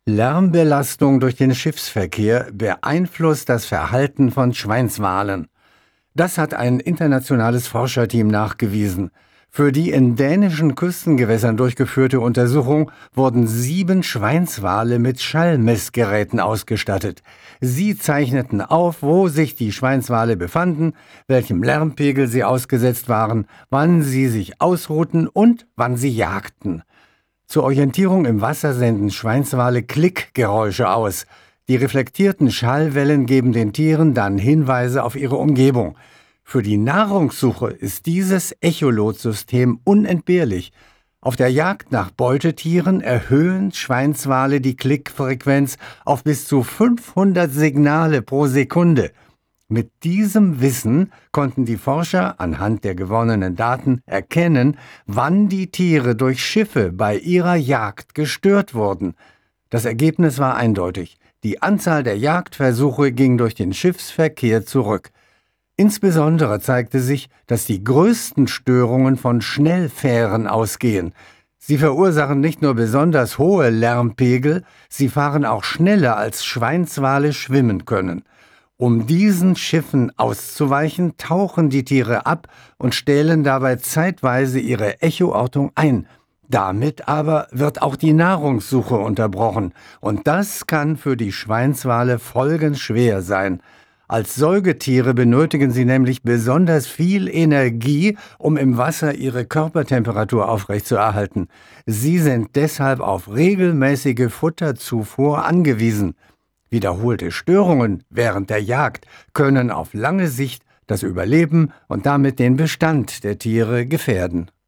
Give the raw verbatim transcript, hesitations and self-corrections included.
Lärmbelastung durch den Schiffsverkehr beeinflusst das Verhalten von Schweinswalen. Das hat ein internationales Forscherteam nachgewiesen. Für die in dänischen Küstengewässern durchgeführte Untersuchung wurden sieben Schweinswale mit Schallmessgeräten ausgestattet. Sie zeichneten auf, wo sich die Schweinswale befanden, welchem Lärmpegel sie ausgesetzt waren, wann sie sich ausruhten und wann sie jagten. Zur Orientierung im Wasser senden Schweinswale Klickgeräusche aus. Die reflektierten Schallwellen geben den Tieren dann Hinweise auf ihre Umgebung. Für die Nahrungssuche ist dieses Echolotsystem unentbehrlich. Auf der Jagd nach Beutetieren erhöhen Schweinswale die Klickfrequenz auf bis zu fünfhundert Signale pro Sekunde. Mit diesem Wissen konnten die Forscher anhand der gewonnenen Daten erkennen, wann die Tiere durch Schiffe bei ihrer Jagd gestört wurden. Das Ergebnis war eindeutig. Die Anzahl der Jagdversuche ging durch den Schiffsverkehr zurück. Insbesondere zeigte sich, dass die größten Störungen von Schnellfähren ausgehen. Sie verursachen nicht nur besonders hohe Lärmpegel, sie fahren auch schneller als Schweinswale schwimmen können. Um diesen Schiffen auszuweichen, tauchen die Tiere ab und stellen dabei zeitweise ihre Echoortung ein. Damit aber wird auch die Nahrungssuche unterbrochen, und das kann für die Schweinswale folgenschwer sein. Als Säugetiere benötigen sie nämlich besonders viel Energie, um im Wasser ihre Körpertemperatur aufrechtzuerhalten. Sie sind deshalb auf regelmäßige Futterzufuhr angewiesen. Wiederholte Störungen während der Jagd können auf lange Sicht das Überleben und damit den Bestand der Tiere gefährden.